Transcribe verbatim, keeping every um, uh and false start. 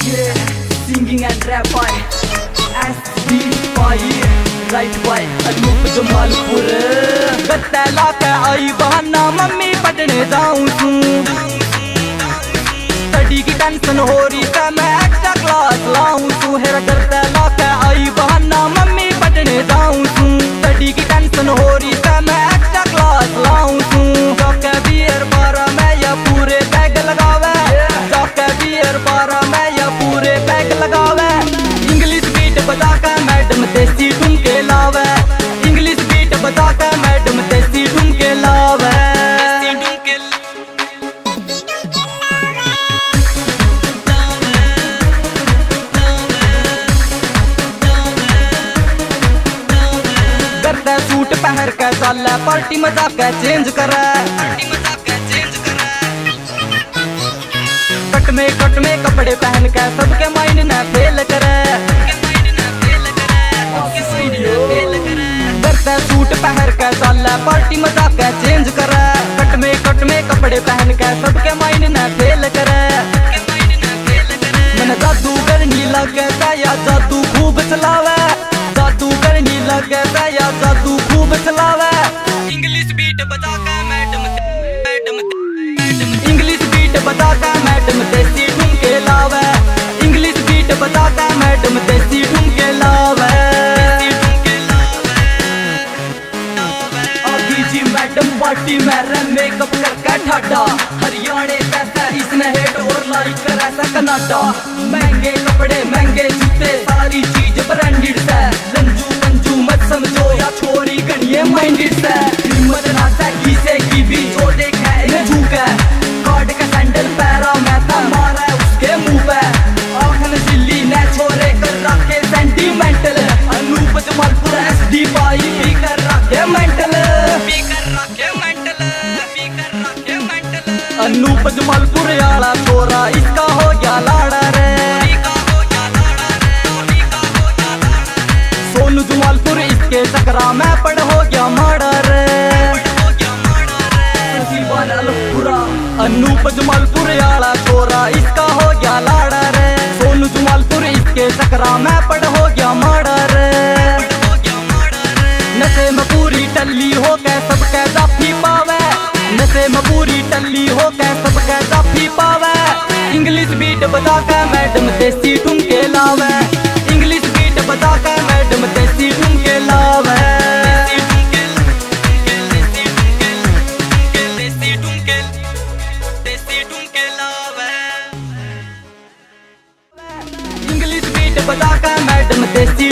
Yeah, singing and rap by S B by right by Anoop Jamalpur. गत्ता लाके आई बहाना mummy पढ़ने जाऊं तू, स्टडी की टेंशन हो रही है मैं एक्स्ट्रा क्लास लाऊं तू। हेरा गत्ता लाके आई बहाना मम्मी पढ़ने जाऊं तू, स्टडी की टेंशन हो रही है मैं एक्स्ट्रा क्लास लाऊं तू। जाके बियर बारह मैं या पूरे बैग लगावे, जाके बियर बारह मैं या पूरे बैग लगावे। इंग्लिश बीट बजा के मैडम देसी ठुमके लावे, इंग्लिश बीट बजा के मैडम देसी ठुमके लावे। करते सूट पहन के चाले पार्टी में जाके चेंज करे, कट में कट में कपड़े पहन के सबके माइंड ने फेल करे। करते सूट पहन के चाले पार्टी में जाके चेंज करे, कट में कट में कपड़े पहन के सबके माइंड ने फेल करे। मैंने जादू करनी लगे या जादू खूब चलावे, जादू करनी लगे या जादू खूब चलावे। इंग्लिश बीट बजा के मैडम मैडम इंग्लिश बीट बजा के मैडम देसी ठुमके लावे, इंग्लिश बीट बजा के मैडम देसी ठुमके लावे। अभी जी मैडम पार्टी में रे मेकअप करके ठाडा, हरियाणे कैसा इसने हेट और लाइक कर ऐसा कनाडा। महंगे कपड़े महंगे जूते सारी चीज ब्रांडेड से, लंजू मंजू मत समझो या छोरी गणिये माइंडेड से। हिम्मत ना से से की भी जो देखे इन्हें झूके, कार्ड का सैंडल पैरा मैं था मारा उसके मुंह पे। आखन जिल्ली ने छोरे कर रखे sentimental, Anoop Jamalpur S D पाई भी कर रखे मेंटल, भी कर रखे मेंटल, भी कर रखे मेंटल। अनूप जमालपुर वाला छोरा इसका हो गया लाड़ा रे, सोनू जमालपुर इसके चक्रा में पड़ हो गया माड़ा रे। अनूप जमालपुर वाला छोरा इसका हो गया लाड़ा रे, सोनू जमालपुर इसके चक्रा में पड़ हो गया माड़ा रे। नशे में पूरी टल्ली हो के सबके जाफी पावे, नशे में पूरी टल्ली हो के सबके जाफी पावे। इंग्लिश बीट बजा के मैडम देसी ठुमके लावे, इंग्लिश बीट बजा के मैडम देसी ठुमके लावे। इंग्लिश बीट बजा के मैडम देसी